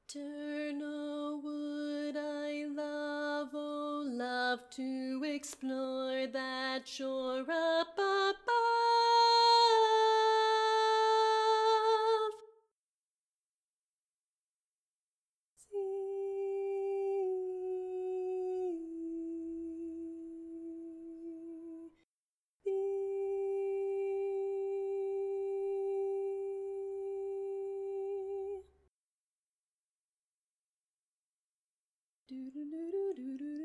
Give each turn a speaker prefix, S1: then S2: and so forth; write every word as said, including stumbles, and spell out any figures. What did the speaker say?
S1: Eternal would I love, oh love, to explore that shore up above. Do do do do do do.